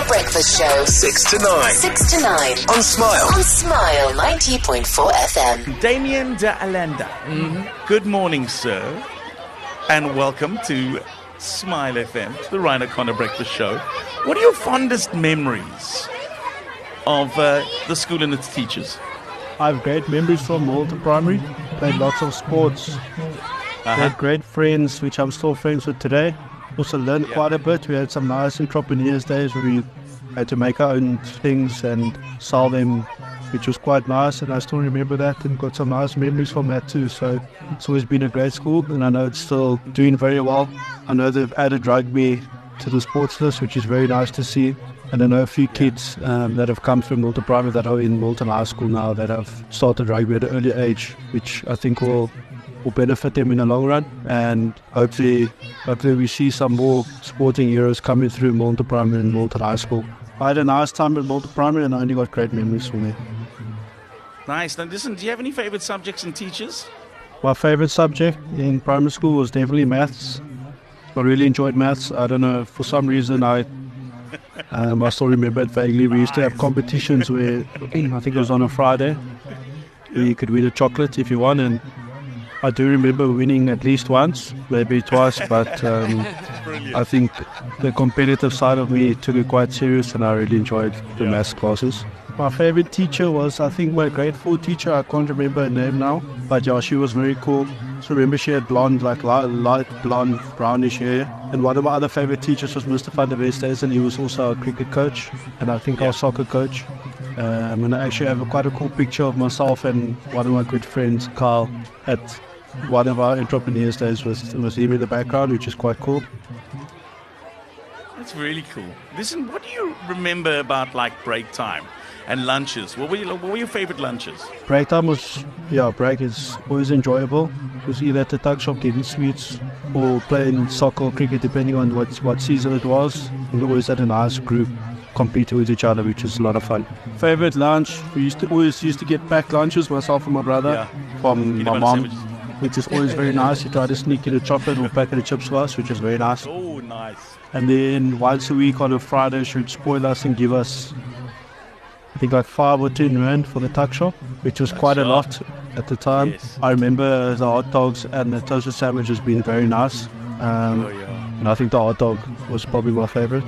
O'Connell Breakfast Show. 6 to 9. 6 to 9. On Smile. On Smile 90.4 FM. Damien de Allende. Good morning, sir. And welcome to Smile FM, the Ryan O'Connell Breakfast Show. What are your fondest memories of the school and its teachers? I have great memories from Malta Primary. Played lots of sports. Had great friends, which I'm still friends with today. Also learned quite a bit. We had some nice entrepreneurs days where we had to make our own things and sell them, which was quite nice. And I still remember that and got some nice memories from that too. So it's always been a great school, and I know it's still doing very well. I know they've added rugby to the sports list, which is very nice to see. And I know a few kids that have come from Malta Primary that are in Malta High School now that have started rugby at an early age, which I think will benefit them in the long run. And hopefully we see some more sporting heroes coming through Malta Primary and Malta High School. I had a nice time at Malta Primary and I only got great memories from there. Nice. Now listen, do you have any favourite subjects and teachers? My favourite subject in primary school was definitely maths. I really enjoyed maths. I don't know, for some reason I still remember it vaguely. We used to have competitions where, I think it was on a Friday, where you could win a chocolate if you won, and I do remember winning at least once, maybe twice, but I think the competitive side of me took it quite serious and I really enjoyed the maths classes. My favorite teacher was, I think, my grade 4 teacher. I can't remember her name now, but yeah, she was very cool. So remember she had blonde, like light blonde, brownish hair. And one of my other favorite teachers was Mr. Van der Westhuizen, and he was also a cricket coach and I think our soccer coach. And I actually have quite a cool picture of myself and one of my good friends, Carl, at one of our entrepreneurs days with him in the background, which is quite cool. That's really cool. Listen, what do you remember about like break time and lunches? What were your favourite lunches? Break time was, break is always enjoyable. It was either at the tuck shop getting sweets or playing soccer or cricket, depending on what season it was. We always had a nice group competing with each other, which was a lot of fun. Favourite lunch, we always used to get packed lunches, myself and my brother, from my mom, which is always very nice. You try to sneak in a chocolate or packet of chips for us, which is very nice. Oh, nice. And then once a week on a Friday, she would spoil us and give us, I think, like 5 or 10 rand for the tuck shop, which was quite a lot at the time. Yes. I remember the hot dogs and the toasted sandwiches being very nice. And I think the hot dog was probably my favourite.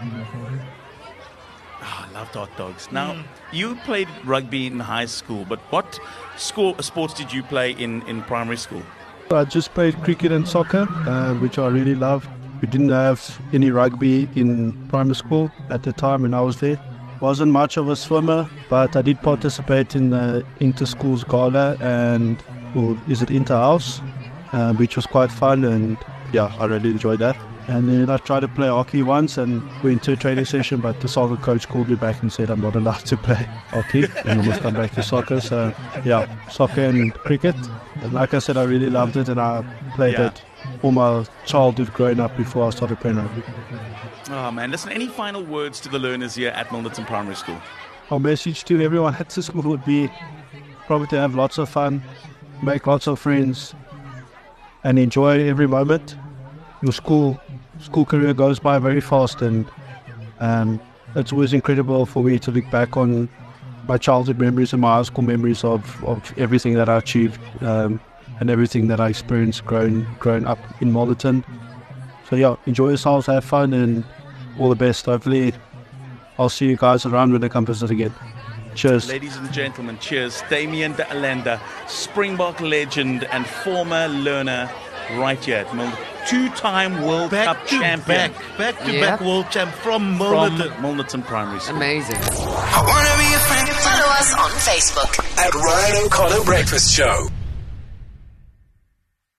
I loved hot dogs. Now, you played rugby in high school, but what sports did you play in primary school? I just played cricket and soccer, which I really loved. We didn't have any rugby in primary school at the time when I was there. Wasn't much of a swimmer, but I did participate in the inter-schools gala or is it inter-house, which was quite fun, and I really enjoyed that. And then I tried to play hockey once and went to a training session, but the soccer coach called me back and said I'm not allowed to play hockey and I must come back to soccer. So soccer and cricket. And like I said, I really loved it and I played it all my childhood growing up before I started playing rugby. Oh man, listen, any final words to the learners here at Milnerton Primary School? Our message to everyone at the school would be probably to have lots of fun, make lots of friends and enjoy every moment. Your school career goes by very fast, and it's always incredible for me to look back on my childhood memories and my high school memories of everything that I achieved and everything that I experienced growing up in Milnerton. So enjoy yourselves, have fun, and all the best. Hopefully I'll see you guys around when they come visit again. Cheers. Ladies and gentlemen, cheers. Damien de Allende, Springbok legend and former learner right here at Milnerton. Two-time World Cup champion. Back-to-back World champ from Milnerton Primary School. Amazing. I wanna be a friend. Follow us on Facebook At Ryan O'Connell Breakfast Show.